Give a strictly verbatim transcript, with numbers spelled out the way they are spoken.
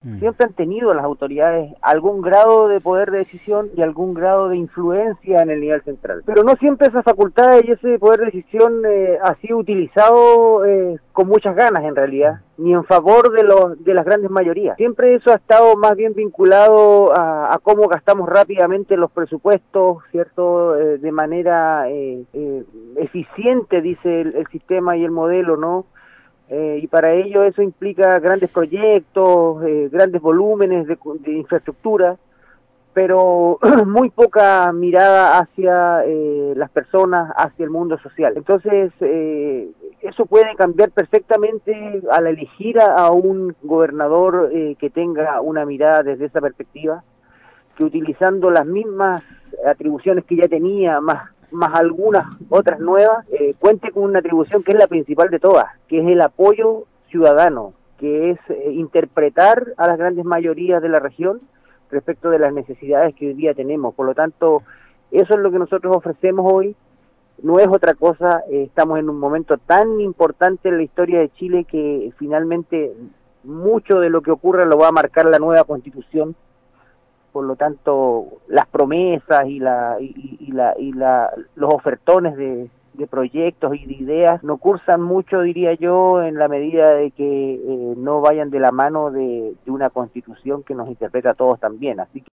Mm. Siempre han tenido las autoridades algún grado de poder de decisión y algún grado de influencia en el nivel central. Pero no siempre esa facultad y ese poder de decisión eh, ha sido utilizado eh, con muchas ganas en realidad, ni en favor de, los, de las grandes mayorías. Siempre eso ha estado más bien vinculado a, a cómo gastamos rápidamente los presupuestos, ¿cierto? Eh, de manera eh, eh, eficiente, dice el, el sistema y el modelo, ¿no? Eh, y para ello eso implica grandes proyectos, eh, grandes volúmenes de, de infraestructura, pero muy poca mirada hacia eh, las personas, hacia el mundo social. Entonces, eh, eso puede cambiar perfectamente al elegir a, a un gobernador eh, que tenga una mirada desde esa perspectiva, que utilizando las mismas atribuciones que ya tenía, más más algunas otras nuevas, eh, cuente con una atribución que es la principal de todas, que es el apoyo ciudadano, que es eh, interpretar a las grandes mayorías de la región respecto de las necesidades que hoy día tenemos. Por lo tanto, eso es lo que nosotros ofrecemos hoy, no es otra cosa. Eh, estamos en un momento tan importante en la historia de Chile que finalmente mucho de lo que ocurra lo va a marcar la nueva Constitución. Por lo tanto, las promesas y la y, y la y la los ofertones de, de proyectos y de ideas no cursan mucho, diría yo, en la medida de que eh, no vayan de la mano de, de una Constitución que nos interpreta a todos también. Así que